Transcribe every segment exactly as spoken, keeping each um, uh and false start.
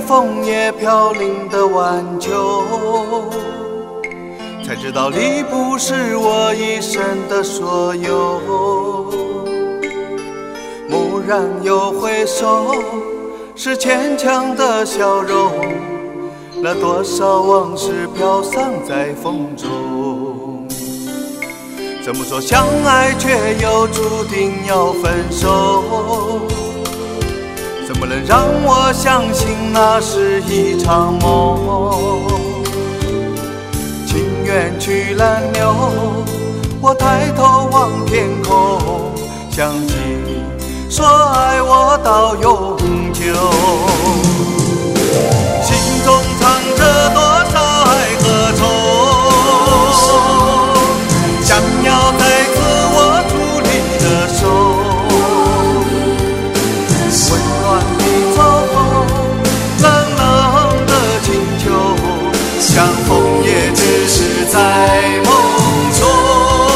枫叶飘零的晚秋，才知道你不是我一生的所有。蓦然又回首，是牵强的笑容，那多少往事飘散在风中。怎么说相爱却又注定要分手？怎么能让我相信那是一场梦？情缘去难留，我抬头望天空，想起你说爱我到永久。心中藏着多少爱和愁，想要再次握住你的手。温暖的秋风，冷冷的清秋，像枫叶只是在梦中。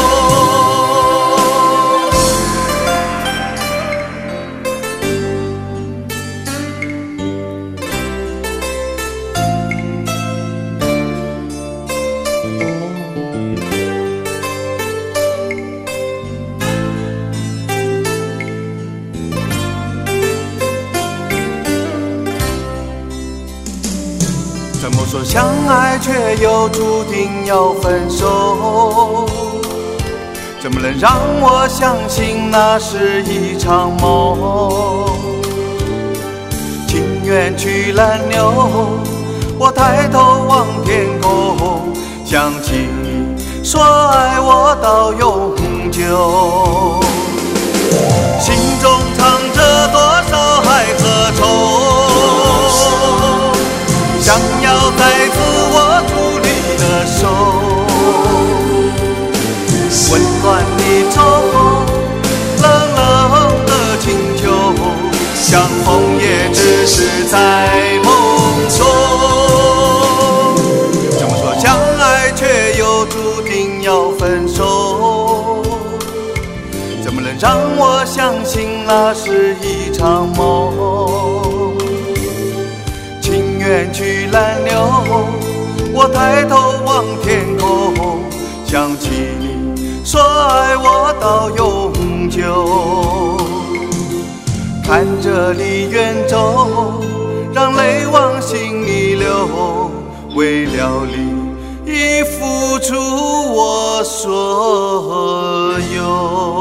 怎么说相爱却又注定要分手？怎么能让我相信那是一场梦？情缘去难留，我抬头望天空，想起你说爱我到永久。心中藏着多少爱和愁，想要再次握住你的手。温暖的秋风，冷冷的清秋，像枫叶只是在梦中。怎么说相爱却又注定要分手？怎么能让我相信那是一场梦？情缘去难留，我抬头望天空，想起你说爱我到永久。看着你远走，让泪往心里流，为了你已付出我所有。